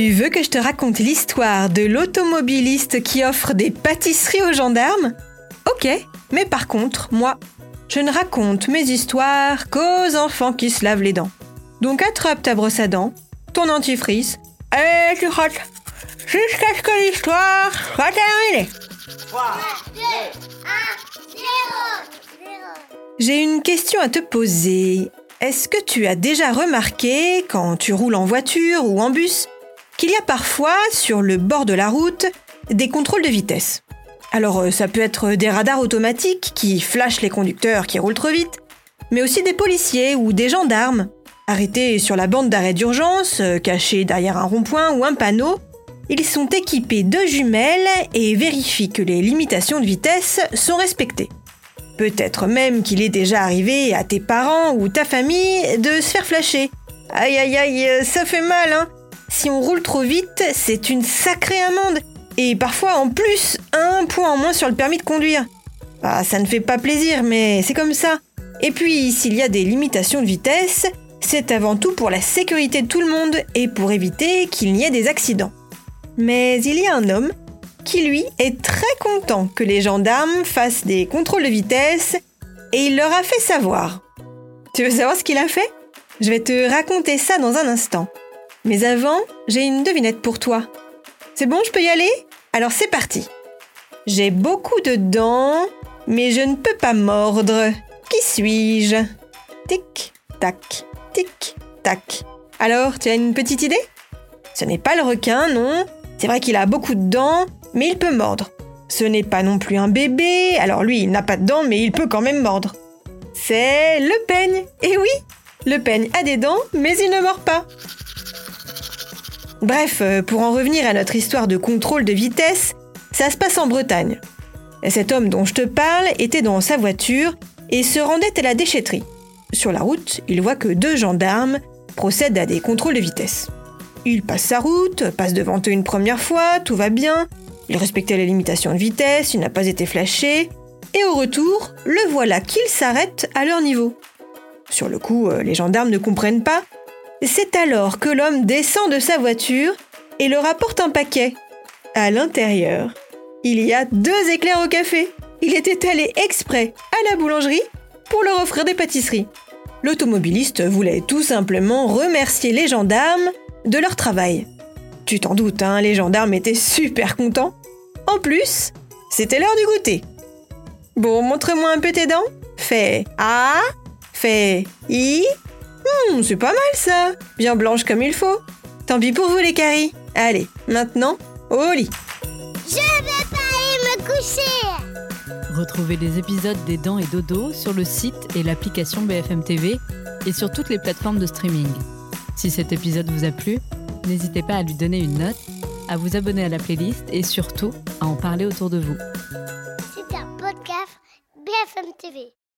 Tu veux que je te raconte l'histoire de l'automobiliste qui offre des pâtisseries aux gendarmes ? Ok, mais par contre, moi, je ne raconte mes histoires qu'aux enfants qui se lavent les dents. Donc attrape ta brosse à dents, ton dentifrice, et tu frottes jusqu'à ce que l'histoire soit terminée. 3, 2, 1, 0. J'ai une question à te poser. Est-ce que tu as déjà remarqué, quand tu roules en voiture ou en bus, qu'il y a parfois, sur le bord de la route, des contrôles de vitesse ? Alors, ça peut être des radars automatiques qui flashent les conducteurs qui roulent trop vite, mais aussi des policiers ou des gendarmes. Arrêtés sur la bande d'arrêt d'urgence, cachés derrière un rond-point ou un panneau, ils sont équipés de jumelles et vérifient que les limitations de vitesse sont respectées. Peut-être même qu'il est déjà arrivé à tes parents ou ta famille de se faire flasher. Aïe aïe aïe, ça fait mal, hein. Si on roule trop vite, c'est une sacrée amende. Et parfois, en plus, 1 point en moins sur le permis de conduire. Ça ne fait pas plaisir, mais c'est comme ça. Et puis, s'il y a des limitations de vitesse, c'est avant tout pour la sécurité de tout le monde et pour éviter qu'il n'y ait des accidents. Mais il y a un homme qui, lui, est très content que les gendarmes fassent des contrôles de vitesse et il leur a fait savoir. Tu veux savoir ce qu'il a fait ? Je vais te raconter ça dans un instant. Mais avant, j'ai une devinette pour toi. C'est bon, je peux y aller ? Alors c'est parti. J'ai beaucoup de dents, mais je ne peux pas mordre. Qui suis-je ? Tic, tac, tic, tac. Alors, tu as une petite idée ? Ce n'est pas le requin, non. C'est vrai qu'il a beaucoup de dents, mais il peut mordre. Ce n'est pas non plus un bébé, alors lui, il n'a pas de dents, mais il peut quand même mordre. C'est le peigne. Et oui, le peigne a des dents, mais il ne mord pas. Bref, pour en revenir à notre histoire de contrôle de vitesse, ça se passe en Bretagne. Et cet homme dont je te parle était dans sa voiture et se rendait à la déchetterie. Sur la route, il voit que 2 gendarmes procèdent à des contrôles de vitesse. Il passe sa route, passe devant eux une première fois, tout va bien. Il respectait les limitations de vitesse, il n'a pas été flashé. Et au retour, le voilà qu'il s'arrête à leur niveau. Sur le coup, les gendarmes ne comprennent pas. C'est alors que l'homme descend de sa voiture et leur apporte un paquet. À l'intérieur, il y a 2 éclairs au café. Il était allé exprès à la boulangerie pour leur offrir des pâtisseries. L'automobiliste voulait tout simplement remercier les gendarmes de leur travail. Tu t'en doutes, hein, les gendarmes étaient super contents. En plus, c'était l'heure du goûter. Bon, montre-moi un peu tes dents. Fais A, fais I. C'est pas mal ça, bien blanche comme il faut. Tant pis pour vous les caries. Allez, maintenant, au lit. Je vais pas aller me coucher. Retrouvez les épisodes des Dents et Dodo sur le site et l'application BFM TV et sur toutes les plateformes de streaming. Si cet épisode vous a plu, n'hésitez pas à lui donner une note, à vous abonner à la playlist et surtout à en parler autour de vous.